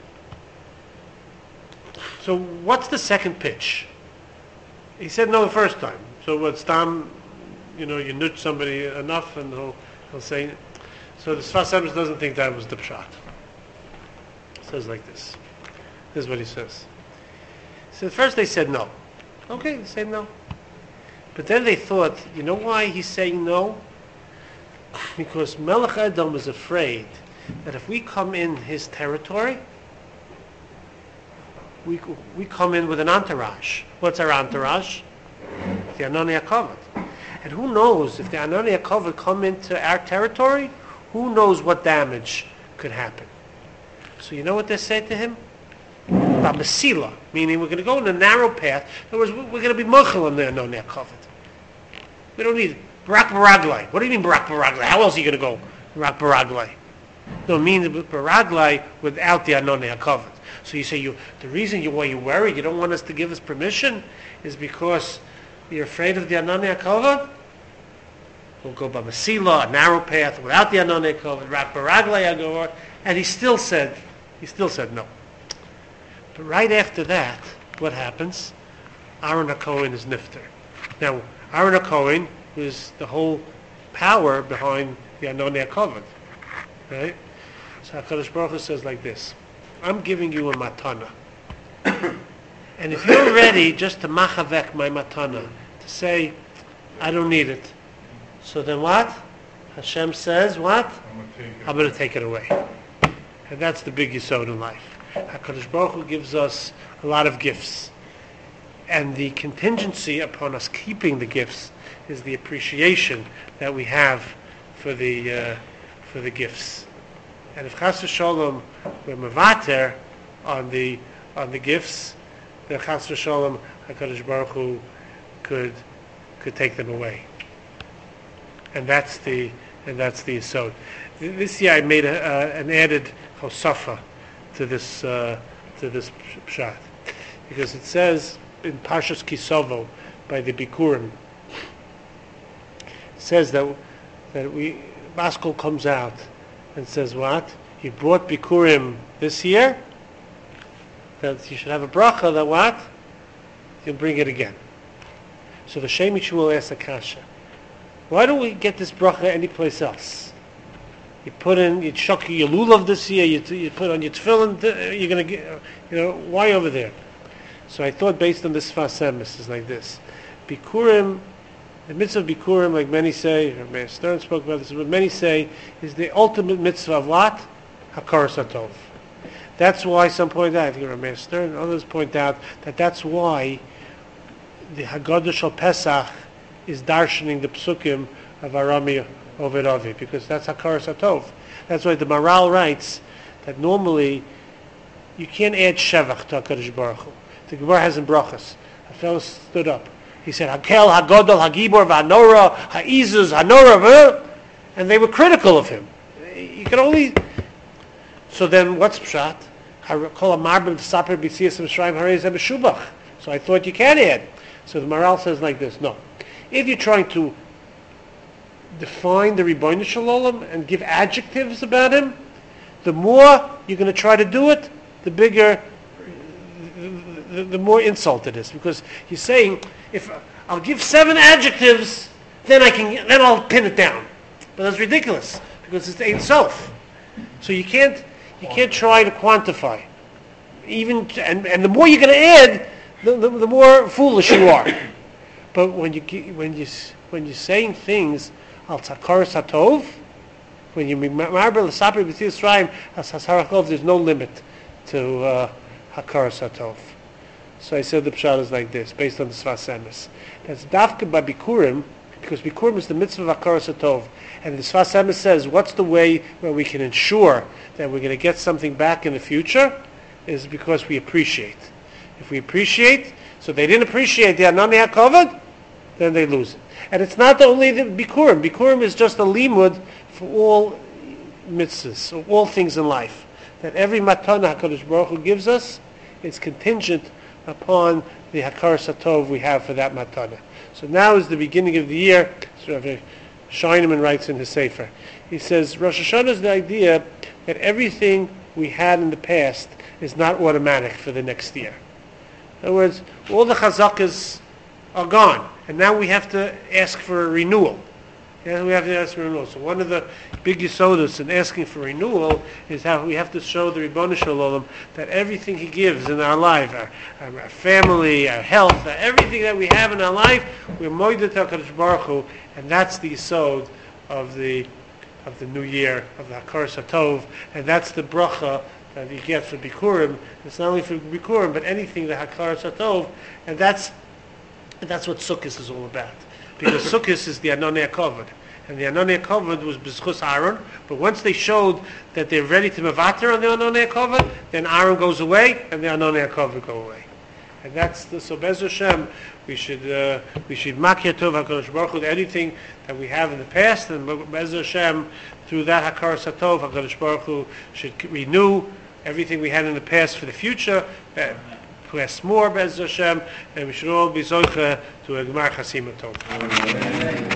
So what's the second pitch? He said no the first time. So what's Tam, you know, you nudge somebody enough and he'll, he'll say, so the Sfas Emes doesn't think that was the pshat. He says like this. This is what he says. He said, first they said no. Okay, they said no. But then they thought, you know why he's saying no? Because Melech Edom is afraid that if we come in his territory, we we come in with an entourage. What's our entourage? The Ananei HaKavod. And who knows, if the Ananei HaKavod come into our territory, who knows what damage could happen. So you know what they said to him? Masila, meaning we're going to go in a narrow path. In other words, we're going to be mochel on the Ananei HaKavod. We don't need Barak Baraglai. What do you mean Barak Baraglai? How else are you going to go Barak Baraglai? No, it means Baraglai without the Ananei HaKavod. So you say you the reason you why you worry, you don't want us to give us permission, is because you're afraid of the Ananei HaKavod? We'll go by Masila, a narrow path, without the Ananei HaKavod, Barak Baraglai Agor, and he still said, he still said no. But right after that, what happens? Aaron HaKohen is nifter. Now, Aaron HaKohen is the whole power behind the Ananei HaKavod, right? So HaKadosh Baruch Hu says like this, I'm giving you a matana. And if you're ready just to machavek my matana, to say, I don't need it, so then what? Hashem says, what? I'm gonna take it. I'm going to take it away. And that's the big yesod in life. HaKadosh Baruch Hu gives us a lot of gifts. And the contingency upon us keeping the gifts is the appreciation that we have for the uh, for the gifts. And if Chas v'Sholom we're mevater on the on the gifts, then Chas v'Sholom HaKadosh Baruch Hu could could take them away. And that's the and that's the yesod. This year I made a, uh, an added hosafa to this uh, to this pshat, because it says in Parshas Kisovo by the Bikurim, it says that that we Maskell comes out and says what? He brought Bikurim this year, that you should have a bracha that what? You'll bring it again. So the Shemi Shmuel asks a kasha. Why don't we get this bracha anyplace else? You put in, you chuck your lulav this year, you, you put on your tefillin, you're going to get, you know, why over there? So I thought based on this Sfas Emes is like this. Bikurim, the mitzvah of Bikurim, like many say, or Meir Stern spoke about this, but many say, is the ultimate mitzvah of what? Hakaras Hatov. That's why some point out, I think Meir Stern and others point out, that that's why the Haggadah Shel Pesach is darshaning the psukim of Arami Oved Avi, because that's Hakaras Hatov. That's why the Maral writes that normally you can't add Shevach to HaKadosh Baruch Hu. The Gemara has in Brachas. A fellow stood up. He said, Hakel, Hagodol, Hagibor, Hanora, Ha'izuz, Hanora, and they were critical of him. You can only... So then what's Pshat? So I thought you can add. So the Maral says like this, no. If you're trying to define the Ribono Shel Olam and give adjectives about him, the more you're going to try to do it, the bigger, the, the, the more insult it is. Because you're saying, if I'll give seven adjectives, then I can, then I'll pin it down. But that's ridiculous, because it's Ein Sof. So you can't, you can't try to quantify. Even and, and the more you're going to add, the, the, the more foolish you are. But when you when you when you're saying things al Hakaras Hatov, when you marble the sapri b'tzis rayim as hasharakov, there's no limit to uh, Hakaras Hatov. So I said the pshat is like this, based on the Sfas Emes. That's dafka by Bikurim, because Bikurim is the mitzvah of Hakaras Hatov, and the Sfas Emes says, what's the way where we can ensure that we're going to get something back in the future? Is because we appreciate. If we appreciate, so they didn't appreciate the Anani HaKavod, then they lose it. And it's not only the Bikurim. Bikurim is just a limud for all mitzvahs, all things in life. That every matana HaKadosh Baruch Hu gives us is contingent upon the Hakaras Hatov we have for that matana. So now is the beginning of the year. So Rabbi Scheineman writes in his Sefer. He says, Rosh Hashanah is the idea that everything we had in the past is not automatic for the next year. In other words, all the chazakas are gone, and now we have to ask for a renewal. Yeah, we have to ask for renewal. So one of the big yisodos in asking for renewal is how we have to show the Ribono Shel Olam that everything He gives in our life, our, our, our family, our health, everything that we have in our life, we're moedet HaKadosh Baruch Hu, and that's the yisod of the of the new year, of the Hakaras Hatov, and that's the bracha that you get for Bikurim. It's not only for Bikurim, but anything, the Hakaras Hatov, and that's and that's what Sukkot is all about. Because Sukkot is the Anani HaKavod, and the Anani HaKavod was B'zchus Aaron, but once they showed that they're ready to mevater on the Anani HaKavod, then Aaron goes away, and the Anani HaKavod go away. And that's the, so Be'ez Hashem, we should uh, we should makir tov HaKadosh Baruch Hu, anything that we have in the past, and Be'ez Hashem, through that Hakaras Hatov, HaKadosh Baruch Hu should renew everything we had in the past for the future, uh, press more Be'ez Hashem, and we should all be zoche to a Gemar Chasima Tov.